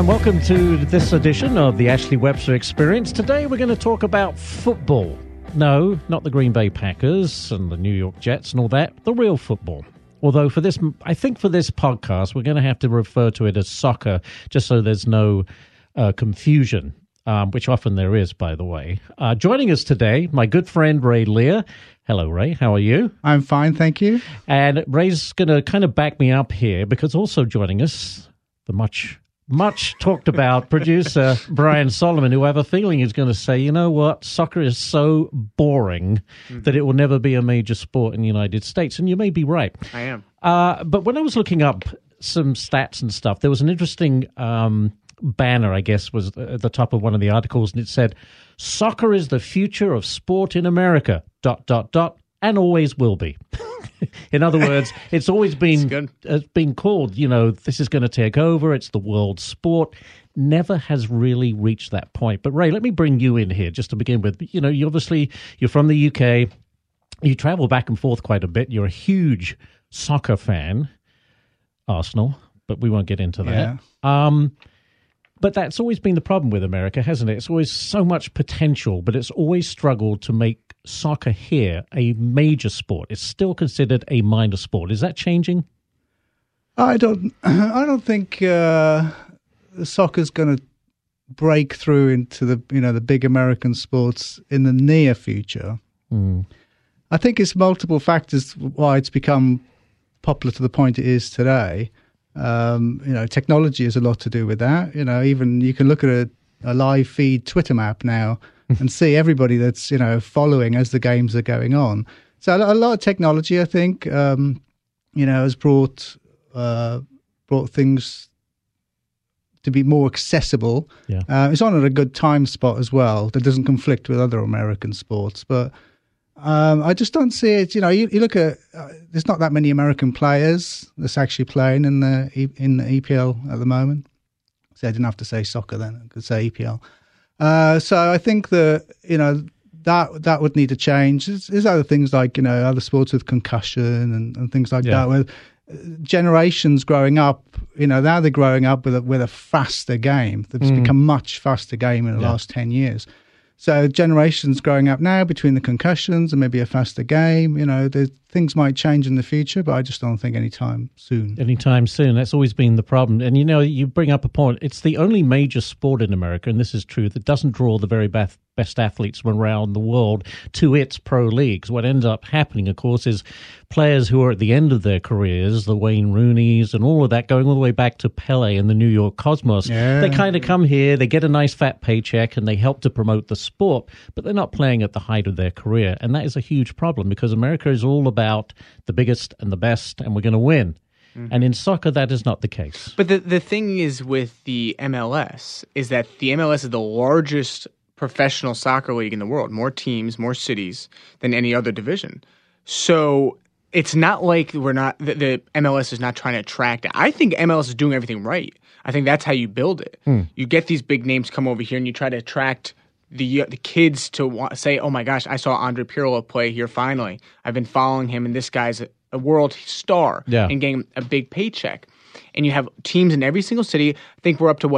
and welcome to this edition of the Ashley Webster Experience. Today we're going to talk about football. No, not the Green Bay Packers and the New York Jets and all that, the real football. Although for this podcast, we're going to have to refer to it as soccer, just so there's no confusion, which often there is, by the way. Joining us today, my good friend Ray Lear. Hello, Ray. How are you? I'm fine, thank you. And Ray's going to kind of back me up here, because also joining us, the much talked about producer Brian Solomon, who I have a feeling is going to say, you know what, soccer is so boring that it will never be a major sport in the United States. And you may be right. I am. But when I was looking up some stats and stuff, there was an interesting banner, I guess, was at the top of one of the articles, and it said, "Soccer is the future of sport in America, ... and always will be." In other words, it's always been called, this is going to take over. It's the world sport. Never has really reached that point. But Ray, let me bring you in here just to begin with. You're from the UK. You travel back and forth quite a bit. You're a huge soccer fan, Arsenal, but we won't get into that. Yeah. But that's always been the problem with America, hasn't it? It's always so much potential, but it's always struggled to make soccer here a major sport. It's still considered a minor sport. Is that changing? I don't think soccer's going to break through into the big American sports in the near future. I think it's multiple factors why it's become popular to the point it is today. Technology has a lot to do with that. Even you can look at a live feed Twitter map now and see everybody that's, following as the games are going on. So a lot of technology, I think, has brought things to be more accessible. Yeah. It's on at a good time spot as well that doesn't conflict with other American sports. But I just don't see it. You look at there's not that many American players that's actually playing in the EPL at the moment. So I didn't have to say soccer then; I could say EPL. So I think that that would need to change. There's other things like other sports with concussion and things like that. Where generations growing up, now they're growing up with a faster game. That's become much faster game in the last 10 years. So generations growing up now between the concussions and maybe a faster game, things might change in the future, but I just don't think anytime soon. Anytime soon. That's always been the problem. And, you bring up a point. It's the only major sport in America, and this is true, that doesn't draw the very best athletes from around the world to its pro leagues. What ends up happening, of course, is players who are at the end of their careers, the Wayne Rooneys and all of that, going all the way back to Pele and the New York Cosmos. Yeah. They kind of come here, they get a nice fat paycheck, and they help to promote the sport, but they're not playing at the height of their career. And that is a huge problem, because America is all about the biggest and the best, and we're going to win. And in soccer, that is not the case. But the thing is with the MLS is that the MLS is the largest professional soccer league in the world, more teams, more cities than any other division. So it's not like the MLS is not trying to attract it. I think MLS is doing everything right. I think that's how you build it. You get these big names come over here and you try to attract the kids to say, oh my gosh, I saw Andre Pirlo play here finally. I've been following him, and this guy's a world star and getting a big paycheck. And you have teams in every single city. I think we're up to,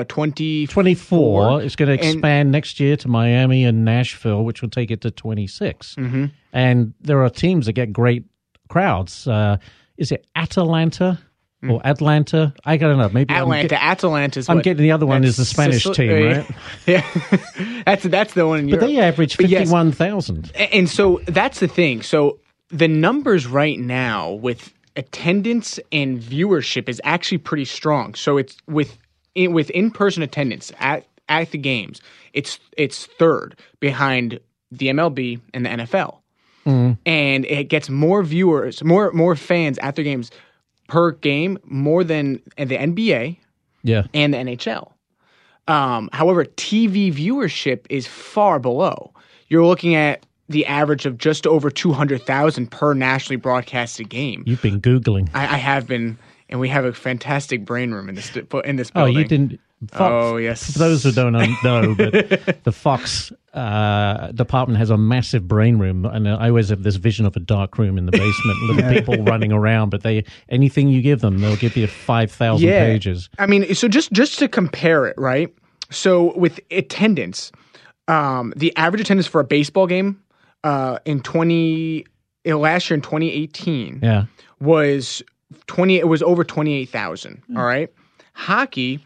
24? It's going to expand next year to Miami and Nashville, which will take it to 26. Mm-hmm. And there are teams that get great crowds. Is it Atalanta or Atlanta? I don't know. Maybe Atalanta's I'm getting the other one is the Spanish team, right? Yeah, that's the one in Europe. But they average 51,000. And so that's the thing. So the numbers right now with attendance and viewership is actually pretty strong. So it's with in-person attendance at the games, it's third behind the MLB and the NFL. And it gets more viewers, more fans at their games per game, more than the NBA and the NHL. However, TV viewership is far below. You're looking at the average of just over 200,000 per nationally broadcasted game. You've been Googling. I have been. and we have a fantastic brain room in this building. Oh, you didn't. Oh, yes. For those who don't know, but the Fox department has a massive brain room, and I always have this vision of a dark room in the basement, little people running around. But anything you give them, they'll give you 5,000 pages. I mean, so just to compare it, right? So with attendance, the average attendance for a baseball game last year in 2018 was over 28,000. All right, hockey.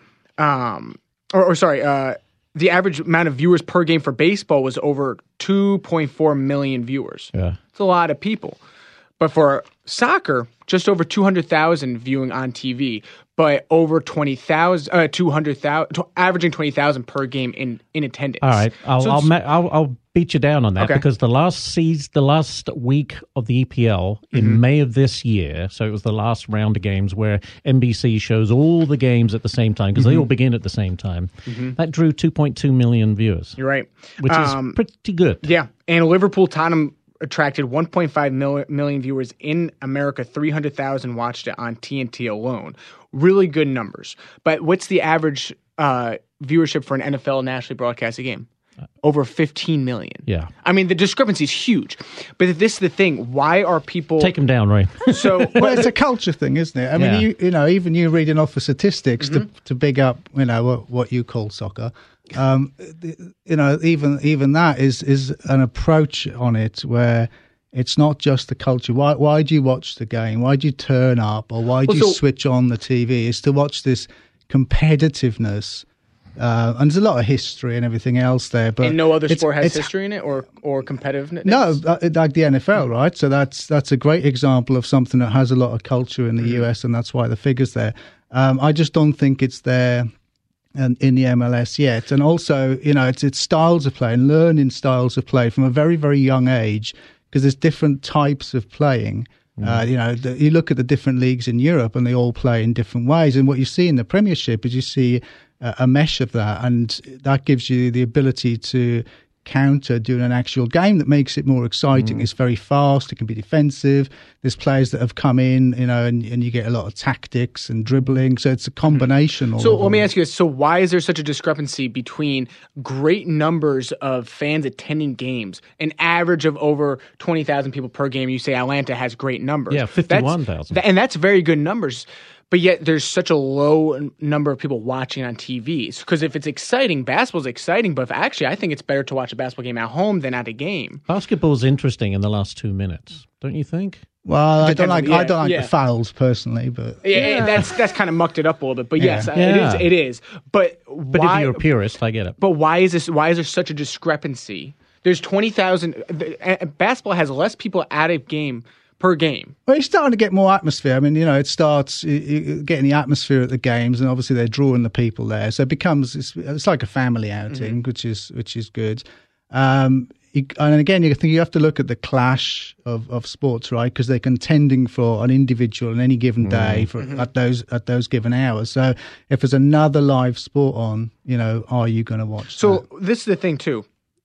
The average amount of viewers per game for baseball was over 2.4 million viewers. Yeah. It's a lot of people. But for soccer, just over 200,000 viewing on TV, but over 200,000, averaging 20,000 per game in attendance. All right, I'll beat you down on that because the last week of the EPL in May of this year, so it was the last round of games where NBC shows all the games at the same time because they all begin at the same time. That drew 2.2 million viewers. You're right, which is pretty good. Yeah, and Liverpool-Tottenham attracted 1.5 million viewers in America. 300,000 watched it on TNT alone. Really good numbers. But what's the average viewership for an NFL nationally broadcasted game? Over 15 million. Yeah. I mean, the discrepancy is huge. But this is the thing. Why are people... Take them down, Ray. Well, it's a culture thing, isn't it? I mean, even you reading off the statistics to big up, what you call soccer. Even that is an approach on it where it's not just the culture. Why do you watch the game? Why do you turn up? Or why do you switch on the TV? It's to watch this competitiveness. And there's a lot of history and everything else there. But no other sport has history in it or competitiveness? No, like the NFL, right? So that's a great example of something that has a lot of culture in the US, and that's why the figure's there. I just don't think it's there in the MLS yet. And also, it's styles of play and learning styles of play from a very, very young age because there's different types of playing. You look at the different leagues in Europe and they all play in different ways. And what you see in the Premiership is you see a mesh of that, and that gives you the ability to counter during an actual game that makes it more exciting. It's very fast. It can be defensive. There's players that have come in, and you get a lot of tactics and dribbling. So it's a combination. So let me ask you this. So why is there such a discrepancy between great numbers of fans attending games, an average of over 20,000 people per game? You say Atlanta has great numbers. Yeah, 51,000. And that's very good numbers. But yet there's such a low number of people watching on TV. Because if it's exciting, basketball's exciting. But actually, I think it's better to watch a basketball game at home than at a game. Basketball's interesting in the last 2 minutes, don't you think? Well, I don't like the fouls personally, but that's kind of mucked it up a little bit. But yes, it is. But if you're a purist, I get it. But why is there such a discrepancy? There's 20,000. Basketball has less people at a game per game. Well, you're starting to get more atmosphere. I mean, it starts getting the atmosphere at the games, and obviously they're drawing the people there. So it's like a family outing, which is good. And again, you think you have to look at the clash of sports, right? Because they're contending for an individual on any given day at those given hours. So if there's another live sport on, are you going to watch? So this is the thing too.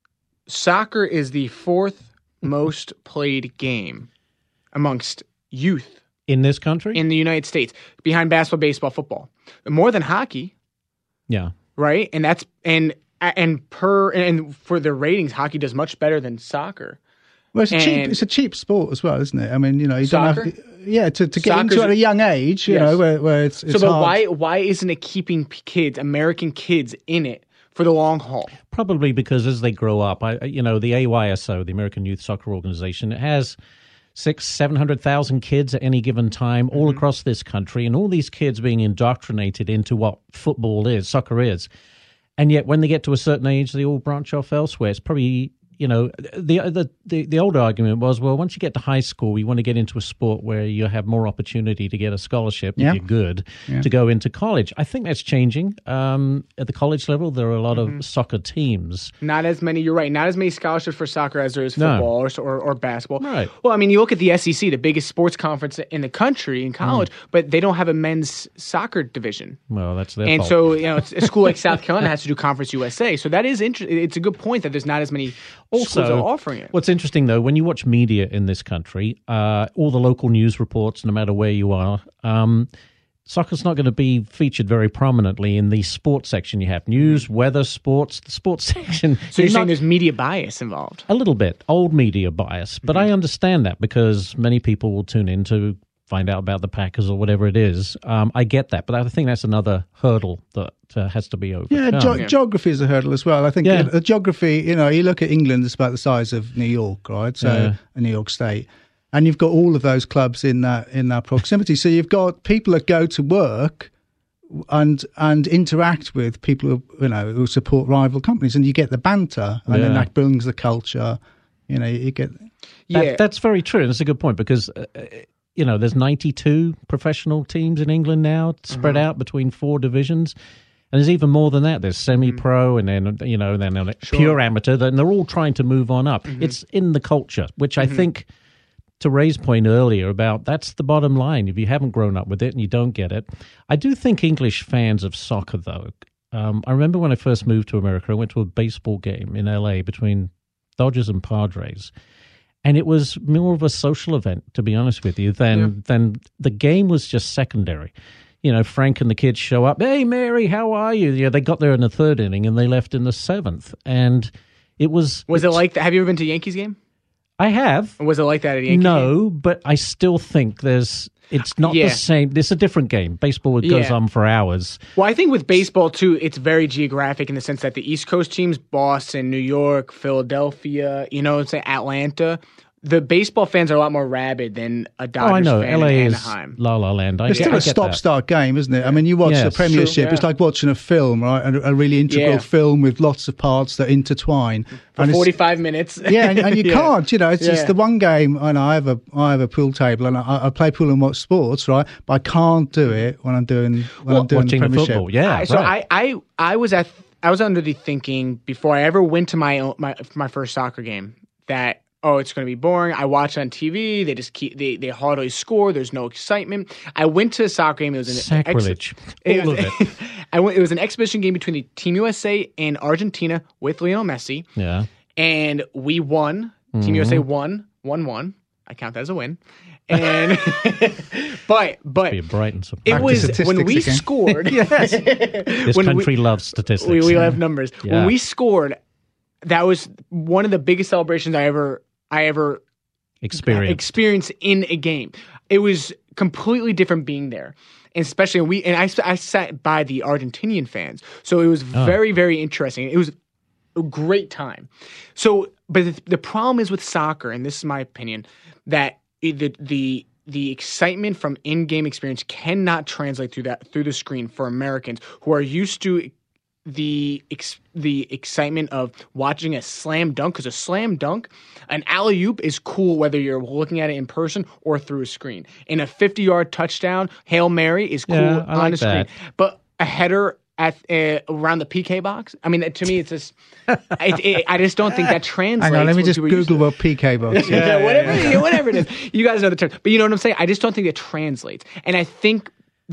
Soccer is the fourth most played game amongst youth in this country, in the United States, behind basketball, baseball, football, more than hockey. Yeah, right. And that's and for the ratings, hockey does much better than soccer. Well, it's a cheap sport as well, isn't it? I mean, you don't have to get into it at a young age, where it's so. But hard. Why isn't it keeping American kids in it for the long haul? Probably because as they grow up, the AYSO, the American Youth Soccer Organization, it has 600,000-700,000 kids at any given time all across this country, and all these kids being indoctrinated into what soccer is. And yet when they get to a certain age, they all branch off elsewhere. It's probably, the older argument was, well, once you get to high school, you want to get into a sport where you have more opportunity to get a scholarship if you're good to go into college. I think that's changing. At the college level, there are a lot of soccer teams. Not as many, you're right, not as many scholarships for soccer as there is football or basketball. Right. Well, I mean, you look at the SEC, the biggest sports conference in the country in college, but they don't have a men's soccer division. Well, that's their fault. And so, a school like South Carolina has to do Conference USA. So that is interesting. It's a good point that there's not as many schools that are offering it. What's interesting, though, when you watch media in this country, all the local news reports, no matter where you are, soccer's not going to be featured very prominently in the sports section. You have news, weather, sports, the sports section. So you're saying there's media bias involved? A little bit, old media bias. But I understand that because many people will tune in to find out about the Packers or whatever it is. I get that, but I think that's another hurdle that has to be overcome. Yeah, geography is a hurdle as well. I think geography, you look at England, it's about the size of New York, right? So New York State. And you've got all of those clubs in that proximity. So you've got people that go to work and interact with people who support rival companies, and you get the banter, and then that brings the culture. You get that's very true, and it's a good point because there's 92 professional teams in England now, spread out between 4 divisions. And there's even more than that. There's semi-pro and then, pure amateur, and they're all trying to move on up. It's in the culture, which I think, to Ray's point earlier about that's the bottom line. If you haven't grown up with it and you don't get it. I do think English fans of soccer, though, I remember when I first moved to America, I went to a baseball game in L.A. between Dodgers and Padres. And it was more of a social event, to be honest with you, than the game was just secondary. Frank and the kids show up. Hey, Mary, how are you? Yeah, they got there in the 3rd inning and they left in the 7th. And it was... Was it like that? Have you ever been to a Yankees game? I have. Was it like that at a Yankees game? No, but I still think it's not the same. It's a different game. Baseball goes on for hours. Well, I think with baseball, too, it's very geographic in the sense that the East Coast teams, Boston, New York, Philadelphia, say Atlanta, the baseball fans are a lot more rabid than a Dodgers fan LA in is Anaheim. La La Land. It's still a stop-start game, isn't it? I mean, you watch the Premiership, it's like watching a film, right? A really integral film with lots of parts that intertwine. For 45 minutes. Yeah, and you can't, it's just the one game, and I have a pool table, and I play pool and watch sports, right? But I can't do it when I'm doing watching the Premiership. Football. Yeah, so I was under the thinking before I ever went to my first soccer game that it's going to be boring. I watch it on TV. They just they hardly score. There's no excitement. I went to a soccer game. It was sacrilege. All of it. It was an exhibition game between the Team USA and Argentina with Lionel Messi. Yeah, and we won. Team USA won 1-1. I count that as a win. And but be bright and it was when we scored. Yes, this country loves statistics. We love numbers. Yeah. When we scored, that was one of the biggest celebrations I ever experienced in a game. It was completely different being there, and especially I sat by the Argentinian fans, so it was very, very interesting. It was a great time. So, but the problem is with soccer, and this is my opinion, that the excitement from in-game experience cannot translate through the screen for Americans who are used to the excitement of watching a slam dunk, because a slam dunk, an alley-oop is cool whether you're looking at it in person or through a screen. And a 50-yard touchdown, Hail Mary, is cool on a screen. But a header at around the PK box, I mean, to me, it's just I just don't think that translates. Hang on, let me just Google what PK box is. Whatever it is. You guys know the term. But you know what I'm saying? I just don't think it translates. And I think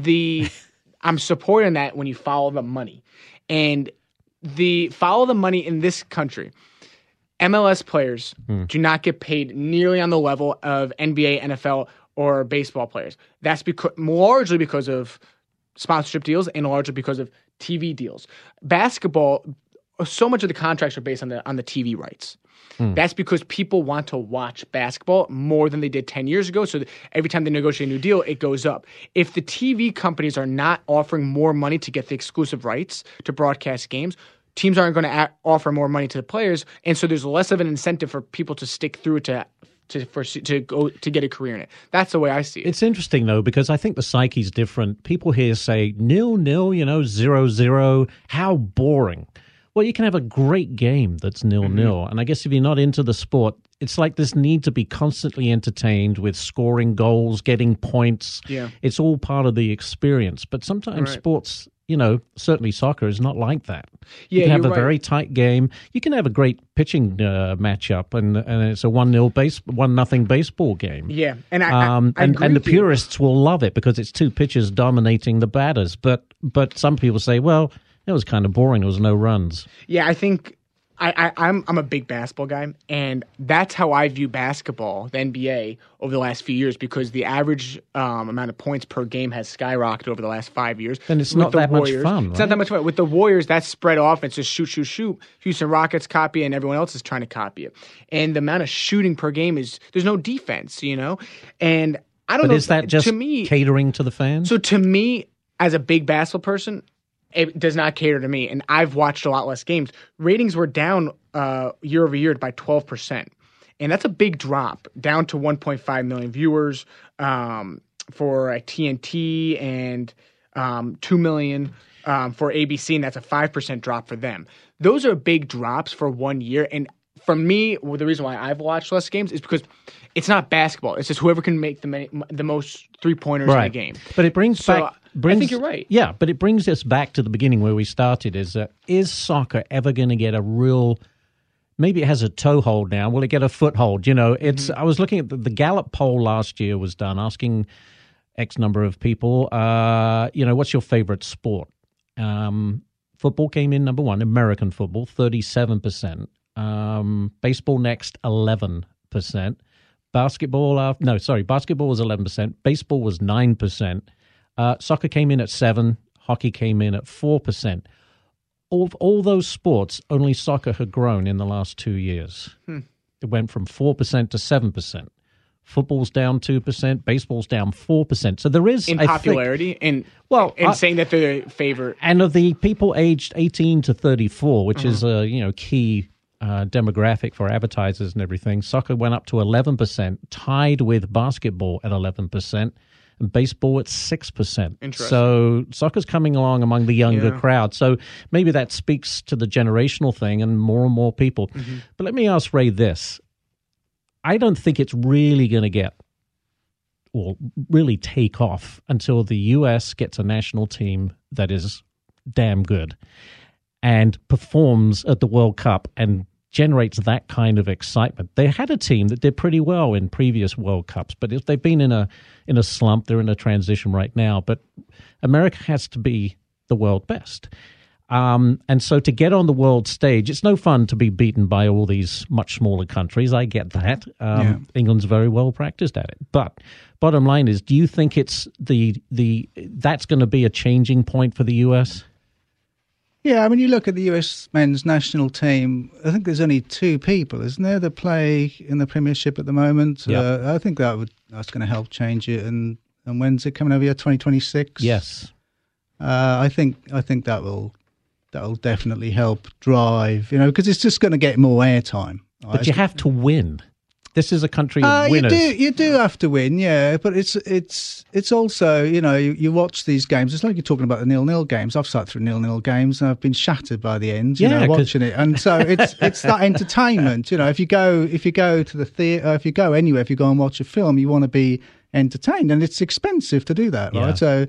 I'm supporting that when you follow the money. And follow the money in this country. MLS players do not get paid nearly on the level of NBA, NFL, or baseball players. That's largely because of sponsorship deals and largely because of TV deals. Basketball, so much of the contracts are based on the TV rights. That's because people want to watch basketball more than they did 10 years ago. So every time they negotiate a new deal, it goes up. If the TV companies are not offering more money to get the exclusive rights to broadcast games, teams aren't going to offer more money to the players. And so there's less of an incentive for people to stick through to get a career in it. That's the way I see it. It's interesting, though, because I think the psyche's different. People here say 0-0, 0-0. How boring. Well, you can have a great game that's 0-0. And I guess if you're not into the sport, it's like this need to be constantly entertained with scoring goals, getting points. Yeah. It's all part of the experience. But sometimes sports, certainly soccer is not like that. You can have a very tight game. You can have a great pitching matchup, and it's a 1-0 baseball game. Yeah. And and the purists will love it because it's two pitchers dominating the batters. But some people say, well, it was kind of boring. There was no runs. Yeah, I think I'm a big basketball guy, and that's how I view basketball, the NBA, over the last few years, because the average amount of points per game has skyrocketed over the last 5 years. And it's not that much fun, It's not that much fun. With the Warriors, that spread offense is shoot, shoot, shoot. Houston Rockets copy it, and everyone else is trying to copy it. And the amount of shooting per game there's no defense, And I don't know. But is that just to me, catering to the fans? So to me, as a big basketball person, it does not cater to me, and I've watched a lot less games. Ratings were down year over year by 12%, and that's a big drop, down to 1.5 million viewers for TNT and 2 million for ABC, and that's a 5% drop for them. Those are big drops for 1 year, and for me, the reason why I've watched less games is because it's not basketball. It's just whoever can make the most three-pointers in the game. But it brings back... I think you're right. Yeah, but it brings us back to the beginning where we started, is soccer ever going to get a real... Maybe it has a toehold now. Will it get a foothold? I was looking at the Gallup poll last year was done, asking X number of people, what's your favorite sport? Football came in number one, American football, 37%. Baseball next, 11%. Basketball was 11%. Baseball was 9%. Soccer came in at 7%. Hockey came in at 4%. All those sports, only soccer had grown in the last 2 years. It went from 4% to 7%. Football's down 2%. Baseball's down 4%. So there is in popularity saying that they're favorite. And of the people aged 18 to 34, which is a key demographic for advertisers and everything, soccer went up to 11%, tied with basketball at 11%. And baseball at 6%. Interesting. So soccer's coming along among the younger crowd. So maybe that speaks to the generational thing and more people. Mm-hmm. But let me ask Ray this. I don't think it's really going to get or really take off until the U.S. gets a national team that is damn good and performs at the World Cup and generates that kind of excitement. They had a team that did pretty well in previous World Cups, but if they've been in a slump, they're in a transition right now. But America has to be the world best. And so to get on the world stage, it's no fun to be beaten by all these much smaller countries. I get that. England's very well practiced at it. But bottom line is, do you think it's that's going to be a changing point for the U.S.? Yeah, I mean, you look at the US men's national team, I think there's only 2 people, isn't there, that play in the Premiership at the moment? Yep. I think that's going to help change it. And when's it coming over here, 2026? Yes. I think that'll definitely help drive, because it's just going to get more airtime. But you have to win. This is a country of winners. You do have to win, yeah. But it's also, you watch these games. It's like you're talking about the 0-0 games. I've sat through 0-0 games and I've been shattered by the end, watching it. And so it's that entertainment. If you go to the theatre, if you go anywhere, if you go and watch a film, you want to be entertained, and it's expensive to do that, right? So,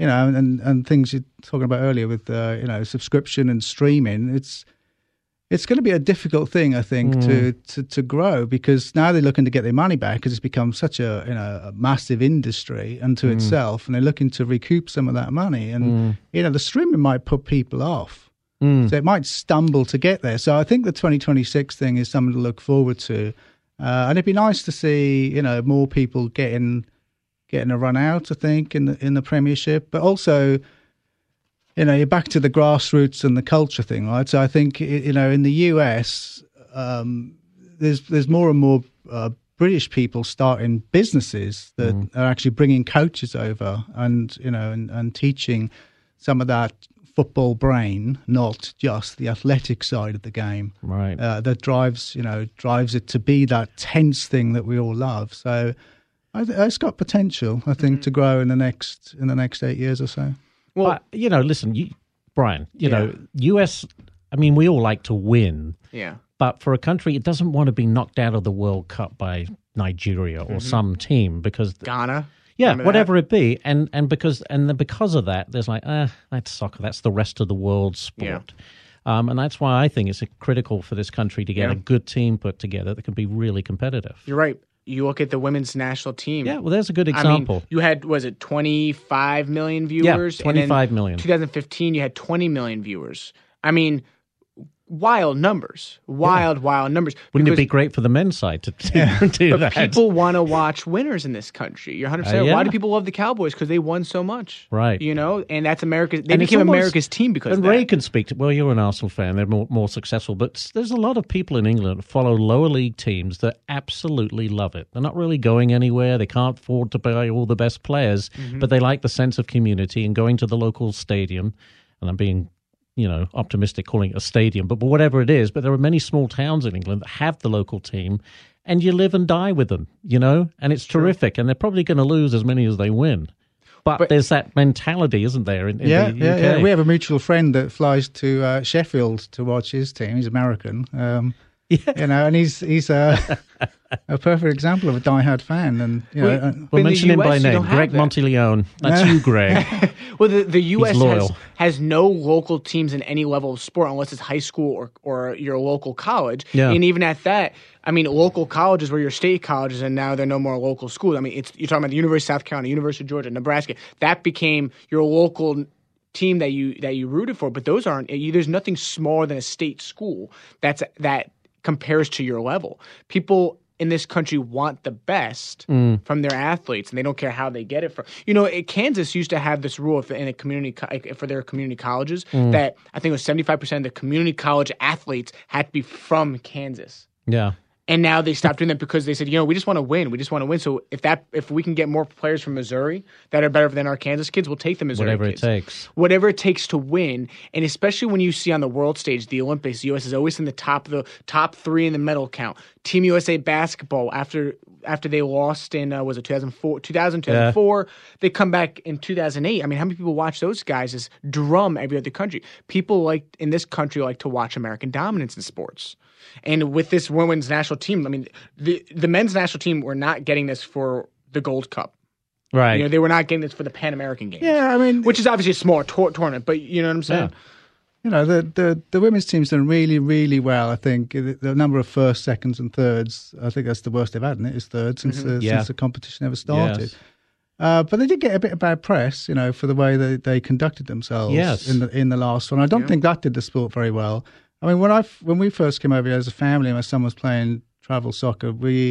and things you're talking about earlier with subscription and streaming, it's going to be a difficult thing, I think, to grow, because now they're looking to get their money back because it's become such a massive industry unto itself, and they're looking to recoup some of that money. And, the streaming might put people off. So it might stumble to get there. So I think the 2026 thing is something to look forward to. And it'd be nice to see, more people getting a run out, I think, in the Premiership. But also, you're back to the grassroots and the culture thing, right? So I think, in the US, there's more and more British people starting businesses that are actually bringing coaches over and, and teaching some of that football brain, not just the athletic side of the game, right? That drives it to be that tense thing that we all love. So it's got potential, I think, to grow in the next 8 years or so. Well, listen, Brian, US, I mean, we all like to win. Yeah. But for a country, it doesn't want to be knocked out of the World Cup by Nigeria or some team, because Ghana. Yeah, whatever it be. And because of that, there's like, that's soccer. That's the rest of the world's sport. Yeah. And that's why I think it's critical for this country to get a good team put together that can be really competitive. You're right. You look at the women's national team. Yeah, well, there's a good example. I mean, you had, 25 million viewers? Yeah, 25 million. 2015, you had 20 million viewers. I mean, wild numbers. Wild numbers. Wouldn't it be great for the men's side to do that? People want to watch winners in this country. You're 100%. Why do people love the Cowboys? Because they won so much. Right. And that's America's. They became America's team because of that. Ray can speak to, well, you're an Arsenal fan. They're more successful. But there's a lot of people in England that follow lower league teams that absolutely love it. They're not really going anywhere. They can't afford to buy all the best players, but they like the sense of community and going to the local stadium. And I'm being optimistic calling it a stadium, but whatever it is. But there are many small towns in England that have the local team, and you live and die with them, and it's terrific. And they're probably going to lose as many as they win. But there's that mentality, isn't there, in the UK? Yeah. We have a mutual friend that flies to Sheffield to watch his team. He's American. And he's a perfect example of a diehard fan. And we'll mention him by name, Greg Monteleone. That's you, Greg. Well, the U.S. has no local teams in any level of sport unless it's high school or your local college. Yeah. And even at that, local colleges were your state colleges, and now they're no more local schools. You're talking about the University of South Carolina, University of Georgia, Nebraska. That became your local team that you rooted for. But those aren't. There's nothing smaller than a state school that compares to your level. People in this country want the best from their athletes, and they don't care how they get it from. Kansas used to have this rule in a community for their community colleges that I think it was 75% of the community college athletes had to be from Kansas. Yeah. And now they stopped doing that because they said, we just want to win. We just want to win. So if we can get more players from Missouri that are better than our Kansas kids, we'll take the Missouri kids. Whatever it takes to win. And especially when you see on the world stage, the Olympics, the U.S. is always in the top three in the medal count. Team USA basketball, after they lost in, was it 2004, they come back in 2008. How many people watch those guys as drum every other country? People in this country like to watch American dominance in sports. And with this women's national team, the men's national team were not getting this for the Gold Cup. Right. They were not getting this for the Pan American Games. Yeah, which is obviously a smaller tournament, but you know what I'm saying? Yeah. The women's team's done really, really well. I think the number of first, seconds, and thirds, I think that's the worst they've had, isn't it? It's third since the competition ever started. Yes. But they did get a bit of bad press, for the way that they conducted themselves in the last one. I don't think that did the sport very well. When we first came over here as a family, my son was playing travel soccer.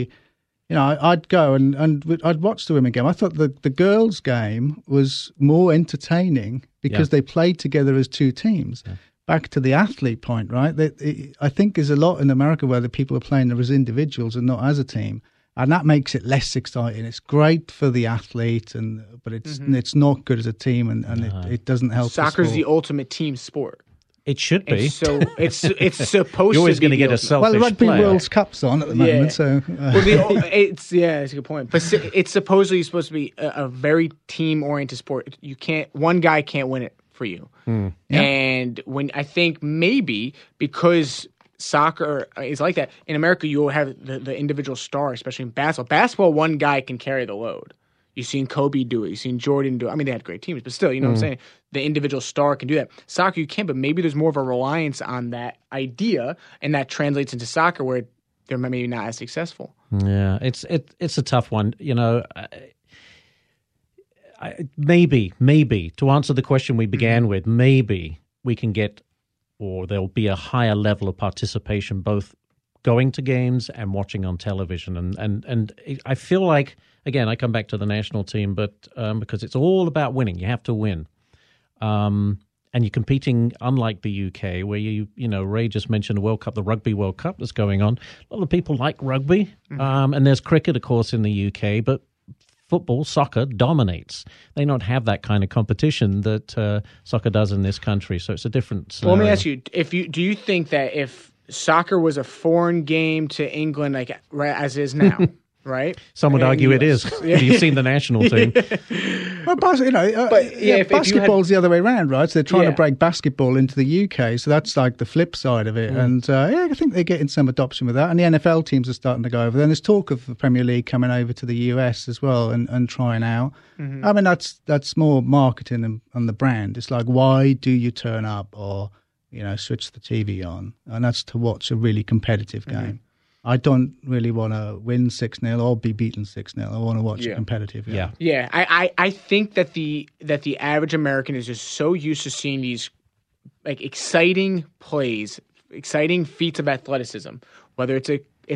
I'd go and I'd watch the women game. I thought the girls' game was more entertaining because they played together as two teams. Yeah. Back to the athlete point, right? I think there's a lot in America where the people are playing as individuals and not as a team. And that makes it less exciting. It's great for the athlete, but it's not good as a team, and it doesn't help. Soccer's the ultimate team sport. It should be. So it's supposed. You're always to be going to get a selfish the Rugby player. World Cup's on at the moment, so it's a good point. But it's supposedly supposed to be a very team-oriented sport. One guy can't win it for you. And when I think maybe because soccer is like that in America, you will have the individual star, especially in basketball. Basketball, one guy can carry the load. You've seen Kobe do it. You've seen Jordan do it. They had great teams, but still, you know what I'm saying? The individual star can do that. Soccer, you can't, but maybe there's more of a reliance on that idea, and that translates into soccer where they're maybe not as successful. Yeah, it's a tough one. Maybe, to answer the question we began with, maybe we can get, or there'll be a higher level of participation, both going to games and watching on television. And I feel like, again, I come back to the national team, but because it's all about winning. You have to win. And you're competing, unlike the UK, where Ray just mentioned the World Cup, the Rugby World Cup that's going on. A lot of people like rugby, and there's cricket, of course, in the UK, but football, soccer dominates. They don't have that kind of competition that soccer does in this country, so it's a different scenario. Well, let me ask you, do you think that if soccer was a foreign game to England, like as is now, right? Some would argue it is. You've seen the national team. Well, basketball's the other way around, right? So they're trying to break basketball into the UK, so that's like the flip side of it. And I think they're getting some adoption with that. And the NFL teams are starting to go over. Then there's talk of the Premier League coming over to the US as well and trying out. That's more marketing and the brand. It's like, why do you turn up or switch the TV on? And that's to watch a really competitive game. I don't really want to win 6-0 or be beaten 6-0. I want to watch a competitive game. Yeah. I think that the average American is just so used to seeing these like exciting plays exciting feats of athleticism, whether it's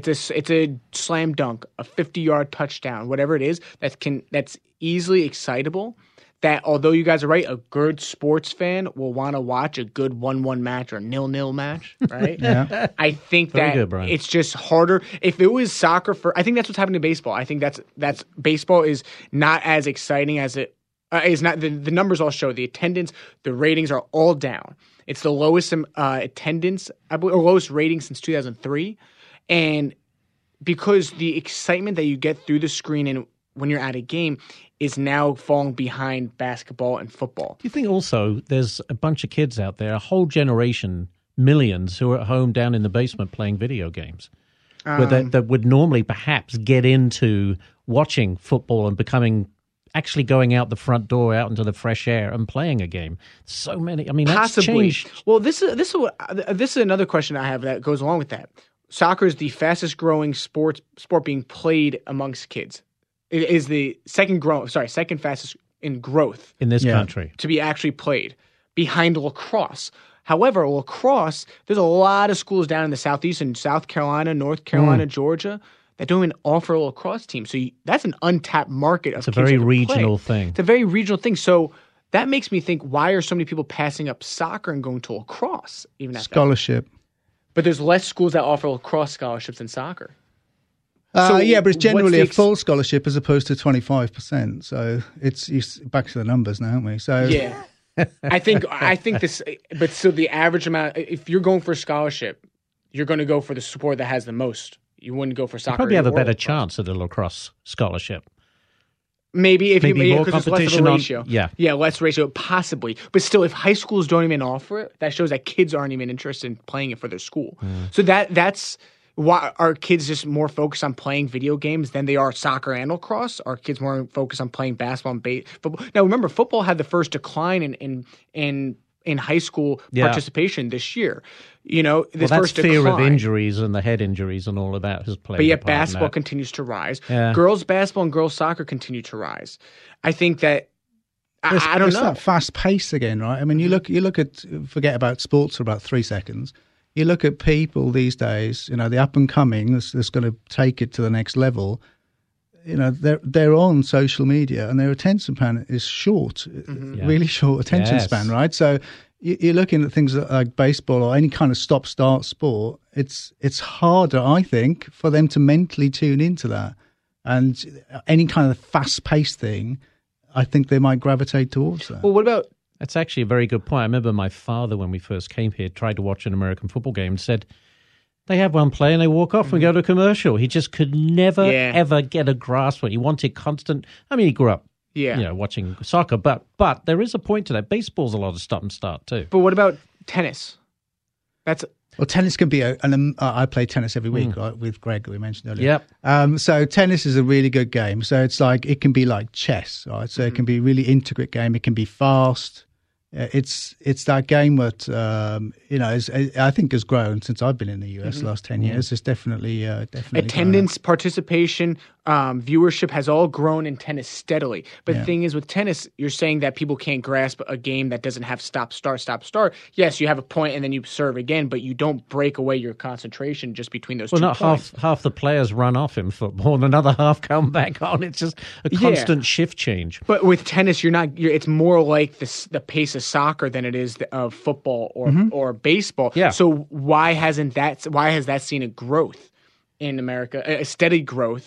a slam dunk, a 50-yard touchdown, whatever it is that's easily excitable. That although you guys are right, a good sports fan will want to watch a good 1-1 match or 0-0 match, right? Yeah. I think that it's just harder. If it was soccer I think that's what's happening to baseball. I think that's baseball is not as exciting as it is not. The numbers all show the attendance, the ratings are all down. It's the lowest attendance or lowest rating since 2003, and because the excitement that you get through the screen and when you're at a game is now falling behind basketball and football. Do you think also there's a bunch of kids out there, a whole generation, millions, who are at home down in the basement playing video games, that would normally perhaps get into watching football and actually going out the front door, out into the fresh air and playing a game? So many. I mean, that's changed. Well, this is another question I have that goes along with that. Soccer is the fastest growing sport being played amongst kids. It is the second fastest in growth in this country to be actually played, behind lacrosse. However, lacrosse, there's a lot of schools down in the Southeast, in South Carolina, North Carolina, Georgia, that don't even offer a lacrosse team. So that's an untapped market. It's a very regional thing. It's a very regional thing. So that makes me think, why are so many people passing up soccer and going to lacrosse? Even at scholarship. But there's less schools that offer lacrosse scholarships than soccer. But it's generally a full scholarship as opposed to 25%. So it's back to the numbers now, aren't we? So yeah, I think this. But so the average amount, if you're going for a scholarship, you're going to go for the sport that has the most. You wouldn't go for soccer. You probably have a better chance at a lacrosse scholarship. Maybe more competition less ratio. Less ratio possibly. But still, if high schools don't even offer it, that shows that kids aren't even interested in playing it for their school. So that's. Why are kids just more focused on playing video games than they are soccer and lacrosse? Are kids more focused on playing basketball and football? Now, remember, football had the first decline in high school participation this year. This first fear decline. of injuries and the head injuries and all of that has played. But yet, basketball continues to rise. Yeah. Girls basketball and girls soccer continue to rise. I think that. I don't know. It's that fast pace again, right? I mean, you look at forget about sports for about 3 seconds. You look at people these days, the up and coming that's going to take it to the next level. They're on social media and their attention span is short, really short attention span, right? So you're looking at things like baseball or any kind of stop-start sport. It's harder, I think, for them to mentally tune into that. And any kind of fast-paced thing, I think they might gravitate towards that. Well, what about... That's actually a very good point. I remember my father, when we first came here, tried to watch an American football game and said, they have one play and they walk off and go to a commercial. He just could never, ever get a grasp of it. He wanted constant... I mean, he grew up watching soccer, but there is a point to that. Baseball's a lot of stop and start too. But what about tennis? Well, tennis can be I play tennis every week, right, with Greg, that we mentioned earlier. Yep. So tennis is a really good game. So it can be like chess, right? So it can be a really intricate game. It can be fast. It's that game that I think has grown since I've been in the US the last 10 years. It's definitely attendance, participation, viewership has all grown in tennis steadily. But the thing is, with tennis, you're saying that people can't grasp a game that doesn't have stop, start. Yes, you have a point and then you serve again, but you don't break away your concentration just between those two points. Well, not half the players run off in football and another half come back on. It's just a constant shift change. But with tennis, it's more like the pace of soccer than it is of football or baseball. Yeah. So why has that seen a growth in America, a steady growth,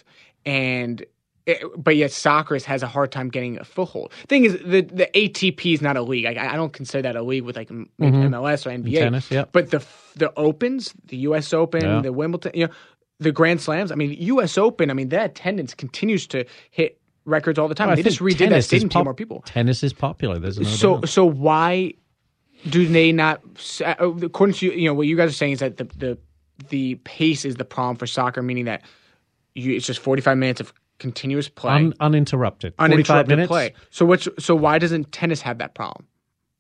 but yet soccer has a hard time getting a foothold? Thing is, the ATP is not a league. I don't consider that a league with like maybe MLS or NBA. Tennis, But the Opens, the U.S. Open, the Wimbledon, the Grand Slams. I mean, U.S. Open. I mean, that attendance continues to hit records all the time. They just redid that stadium to more people. Tennis is popular. There's so why do they not? According to what you guys are saying is that the pace is the problem for soccer, meaning that it's just 45 minutes of continuous play, uninterrupted 45 minutes play. So why doesn't tennis have that problem?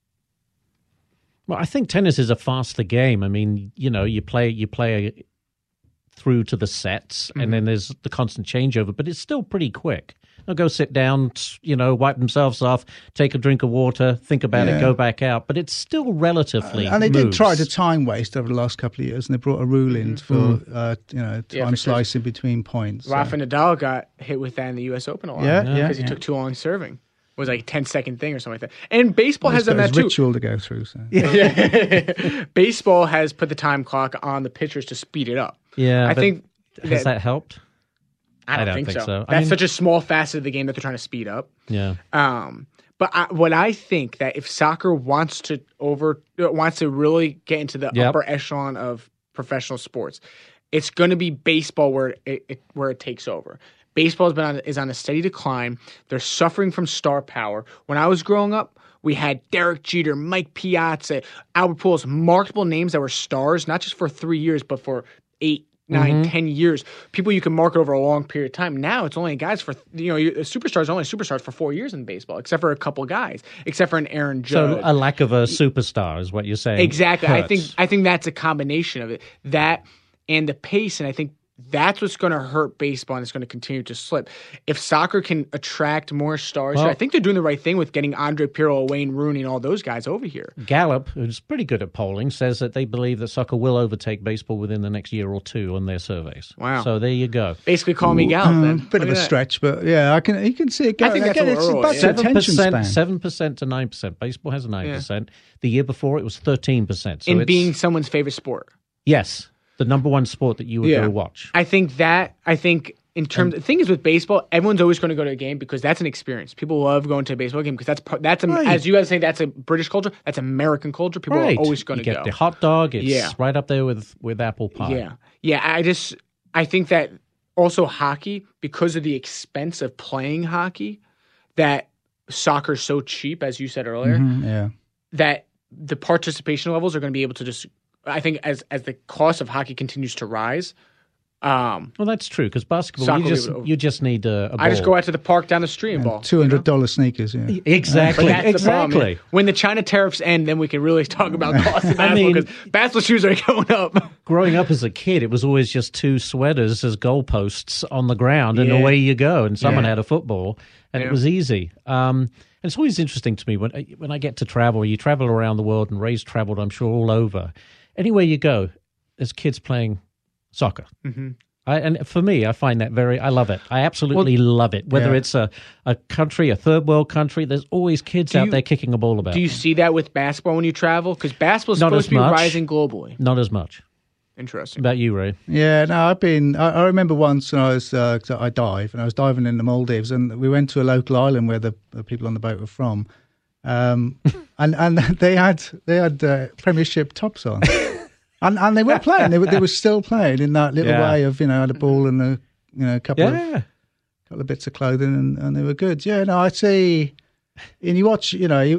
Well, I think tennis is a faster game. I mean, you play through to the sets, and then there's the constant changeover, but it's still pretty quick. They'll go sit down, wipe themselves off, take a drink of water, think about it, go back out. But it's still relatively and they moves. did try to time waste over the last couple of years, and they brought a rule in for time slicing between points. Rafa Nadal got hit with that in the U.S. Open a lot. Because he took too long serving. It was like a 10-second thing or something like that. And baseball has done that too. Ritual to go through. So. Baseball has put the time clock on the pitchers to speed it up. Yeah, I think has that helped? I don't think so. That's such a small facet of the game that they're trying to speed up. Yeah. But what I think that if soccer wants to really get into the upper echelon of professional sports, it's going to be baseball where it takes over. Baseball is on a steady decline. They're suffering from star power. When I was growing up, we had Derek Jeter, Mike Piazza, Albert Pujols, multiple names that were stars, not just for 3 years, but for 8, 9, 10 years. People you can market over a long period of time. Now it's only guys for, superstars only superstars for 4 years in baseball, except for a couple guys, except for an Aaron Judge. So a lack of a superstar is what you're saying. Exactly. Hurts. I think that's a combination of it. That and the pace, and I think that's what's going to hurt baseball, and it's going to continue to slip. If soccer can attract more stars, I think they're doing the right thing with getting Andre Pirlo, Wayne Rooney, and all those guys over here. Gallup, who's pretty good at polling, says that they believe that soccer will overtake baseball within the next year or two on their surveys. Wow! So there you go. Basically, call me Gallup. Then bit of a stretch, but yeah, you can see it going. I think that's it's about 7% to 9%. Baseball has a 9%. Yeah. The year before, it was 13%. So being someone's favorite sport. Yes. The number one sport that you would go watch. I think in terms, the thing is with baseball, everyone's always going to go to a game because that's an experience. People love going to a baseball game because that's right. As you guys say, that's a British culture. That's American culture. People are always going to go. You get the hot dog. It's right up there with apple pie. Yeah. I think that also hockey, because of the expense of playing hockey, that soccer's so cheap, as you said earlier, that the participation levels are going to be able to just. I think as the cost of hockey continues to rise. Well, that's true because basketball, you just need a ball. I just go out to the park down the street and ball. $200 sneakers, yeah. Exactly. Exactly. When the China tariffs end, then we can really talk about cost of basketball because basketball shoes are going up. Growing up as a kid, it was always just 2 sweaters as goalposts on the ground, and away you go. And someone had a football, and it was easy. And it's always interesting to me when I get to travel. You travel around the world, and Ray's traveled, I'm sure, all over. Anywhere you go, there's kids playing soccer. Mm-hmm. And for me, I find that I love it. I absolutely love it. Whether it's a country, a third world country, there's always kids out there kicking a ball about. Do you see that with basketball when you travel? Because basketball is supposed to be rising globally. Not as much. Interesting. About you, Ray? Yeah, no, I remember once when I dive, and I was diving in the Maldives, and we went to a local island where the people on the boat were from. And they had Premiership tops on, and they were playing. They were still playing in that little way of had a ball and a couple of bits of clothing, and they were good. Yeah, no, I see. And you watch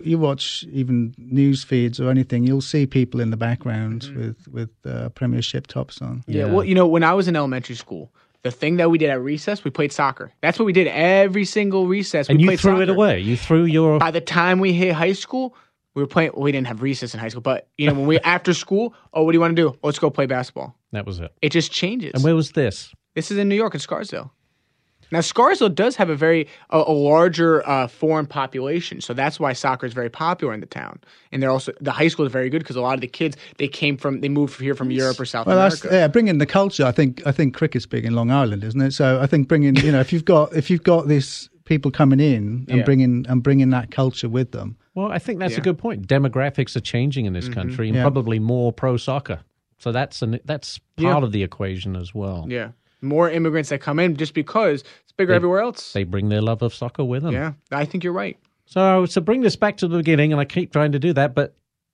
even news feeds or anything, you'll see people in the background with Premiership tops on. Yeah, well, when I was in elementary school. The thing that we did at recess, we played soccer. That's what we did every single recess. And you threw it away. You threw your. By the time we hit high school, we were playing. Well, we didn't have recess in high school, but when we after school, what do you want to do? Let's go play basketball. That was it. It just changes. And where was this? This is in New York, in Scarsdale. Now, Scarsdale does have a larger foreign population, so that's why soccer is very popular in the town. And they're also the high school is very good because a lot of the kids they moved here from Europe or South America. Bringing the culture. I think cricket's big in Long Island, isn't it? So I think bringing if you've got this people coming in and bringing that culture with them. Well, I think that's a good point. Demographics are changing in this country, and probably more pro soccer. So that's part of the equation as well. Yeah. More immigrants that come in just because it's bigger everywhere else. They bring their love of soccer with them. Yeah, I think you're right. So to bring this back to the beginning, and I keep trying to do that, but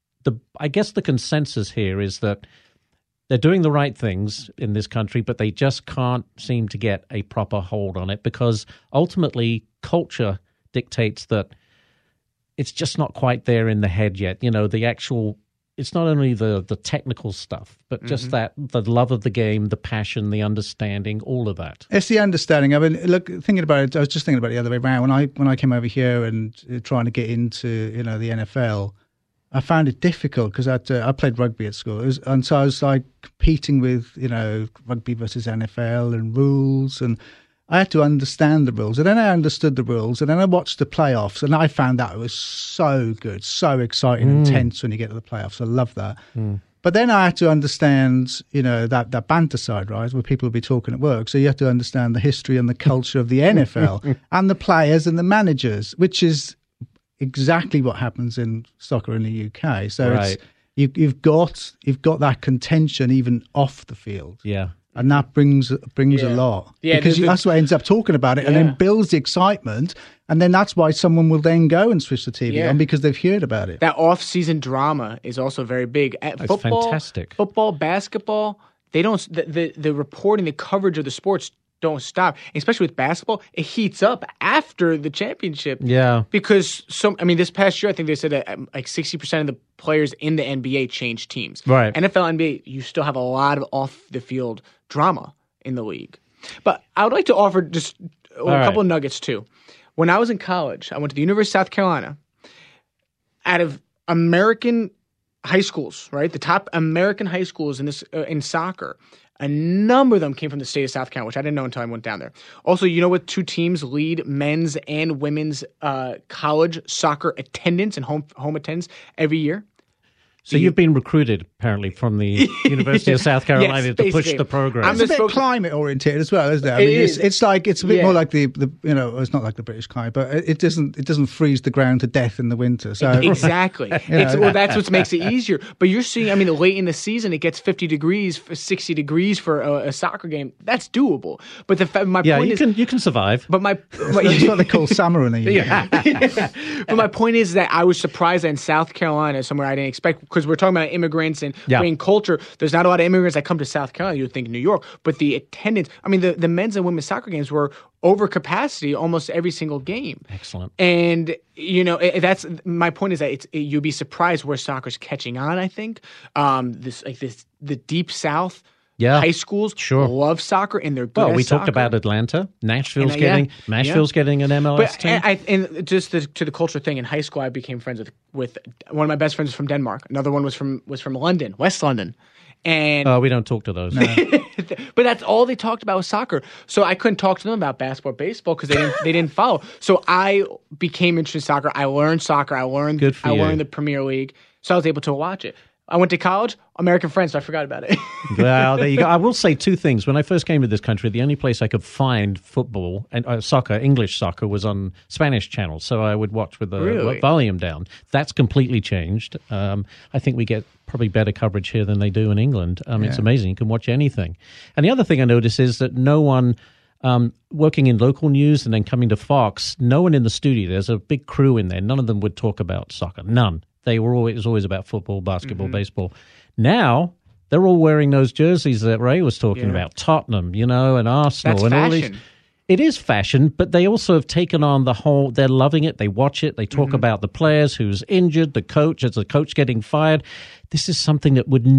I guess the consensus here is that they're doing the right things in this country, but they just can't seem to get a proper hold on it because ultimately culture dictates that it's just not quite there in the head yet. The actual... It's not only the technical stuff, but just the love of the game, the passion, the understanding, all of that. It's the understanding. I mean, look, thinking about it, I was just thinking about it the other way around. When I came over here and trying to get into the NFL, I found it difficult because I played rugby at school, and so I was like competing with rugby versus NFL and rules, and I had to understand the rules. And then I understood the rules. And then I watched the playoffs. And I found that it was so good, so exciting, intense when you get to the playoffs. I love that. But then I had to understand, that banter side, right, where people will be talking at work. So you have to understand the history and the culture of the NFL and the players and the managers, which is exactly what happens in soccer in the UK. So right. You've got that contention even off the field. Yeah. And that brings a lot. Yeah, because that's what ends up talking about it and then builds the excitement. And then that's why someone will then go and switch the TV on because they've heard about it. That off-season drama is also very big. At That's football, fantastic. Football, basketball, they don't. The reporting, the coverage of the sports don't stop. Especially with basketball, it heats up after the championship. Yeah. Because this past year, I think they said that like 60% of the players in the NBA changed teams. Right. NFL, NBA, you still have a lot of off-the-field drama in the league. But I would like to offer just a couple of nuggets too. When I was in college, I went to the University of South Carolina. Out of American high schools, right, the top American high schools in soccer, a number of them came from the state of South Carolina, which I didn't know until I went down there. Also, you know what 2 teams lead men's and women's college soccer attendance and home attendance every year? So you've been recruited, apparently, from the University of South Carolina to push the program. It's a bit climate oriented as well, isn't it? I mean, it's a bit more like the it's not like the British climate, but it doesn't freeze the ground to death in the winter. So exactly, that's what makes it easier. But you're seeing, late in the season, it gets 50 degrees, 60 degrees for a soccer game. That's doable. But my point is, you can survive. But that's what they call summer in the UK. But my point is that I was surprised that in South Carolina, somewhere I didn't expect. Because we're talking about immigrants and bringing culture. There's not a lot of immigrants that come to South Carolina. You would think New York. But the attendance, the men's and women's soccer games were over capacity almost every single game. Excellent. And, that's my point is that you'd be surprised where soccer's catching on, I think. The Deep South. Yeah. High schools love soccer and they're good. Well, we soccer. talked about Atlanta. Nashville's getting an MLS team. And just to the culture thing, in high school, I became friends with one of my best friends from Denmark. Another one was from London, West London. And we don't talk to those. No. But that's all they talked about was soccer. So I couldn't talk to them about basketball, baseball because they didn't follow. So I became interested in soccer. I learned soccer. I learned the Premier League. So I was able to watch it. I went to college, American friends, so I forgot about it. Well, there you go. I will say 2 things. When I first came to this country, the only place I could find football and soccer, English soccer, was on Spanish channels. So I would watch with the volume down. That's completely changed. I think we get probably better coverage here than they do in England. It's amazing. You can watch anything. And the other thing I noticed is that no one working in local news and then coming to Fox, no one in the studio, there's a big crew in there. None of them would talk about soccer. None. It was always about football, basketball, baseball. Now they're all wearing those jerseys that Ray was talking about, Tottenham, and Arsenal. That's and fashion. All these. It is fashion, but they also have taken on the whole. They're loving it. They watch it. They talk about the players, who's injured, the coach, as the coach getting fired. This is something that would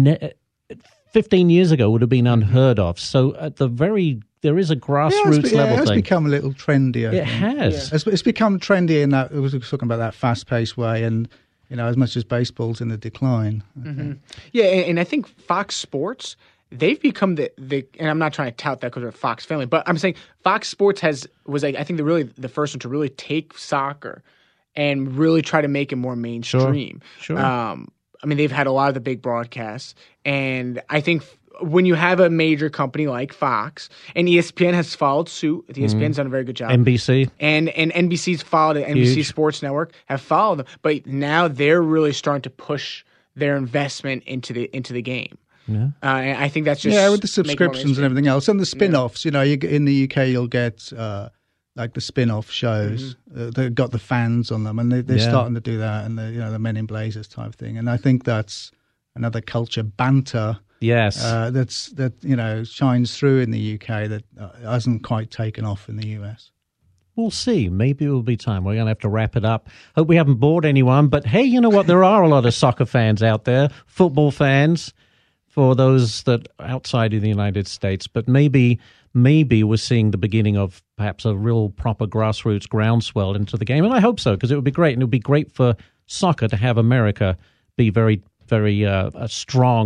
15 years ago would have been unheard of. So there is a grassroots level it's thing. It's become a little trendy. It has. Yeah. It's become trendy in that, we were talking about that fast-paced way, and as much as baseball's in the decline. Yeah, and I think Fox Sports, they've become the and I'm not trying to tout that because we're a Fox family, but I'm saying Fox Sports was I think the first one to really take soccer and really try to make it more mainstream. Sure. They've had a lot of the big broadcasts, and I think when you have a major company like Fox, and ESPN has followed suit, ESPN's done a very good job. NBC. And NBC's followed it. NBC Sports Network have followed them. But now they're really starting to push their investment into the game. Yeah. And I think that's just with the subscriptions and everything else. And the spin-offs, in the UK you'll get like the spin-off shows. They've got the fans on them, and they're starting to do that, and the Men in Blazers type thing. And I think that's another culture, banter. Yes, that shines through in the UK that hasn't quite taken off in the US. We'll see. Maybe it will be time. We're going to have to wrap it up. Hope we haven't bored anyone. But hey, you know what? There are a lot of soccer fans out there, football fans, for those that are outside of the United States. But maybe we're seeing the beginning of perhaps a real proper grassroots groundswell into the game. And I hope so, because it would be great. And it would be great for soccer to have America be very, very strong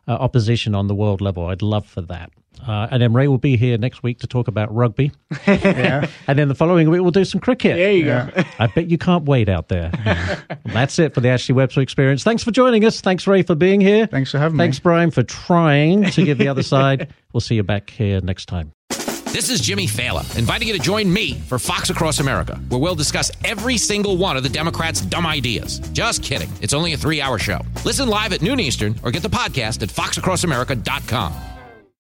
opposition on the world level. I'd love for that. And then Ray will be here next week to talk about rugby. Yeah. And then the following week, we'll do some cricket. There you go. I bet you can't wait out there. That's it for the Ashley Webster Experience. Thanks for joining us. Thanks, Ray, for being here. Thanks for having me. Thanks, Brian, for trying to give the other side. We'll see you back here next time. This is Jimmy Fallon, inviting you to join me for Fox Across America, where we'll discuss every single one of the Democrats' dumb ideas. Just kidding. It's only a 3-hour show. Listen live at noon Eastern or get the podcast at foxacrossamerica.com.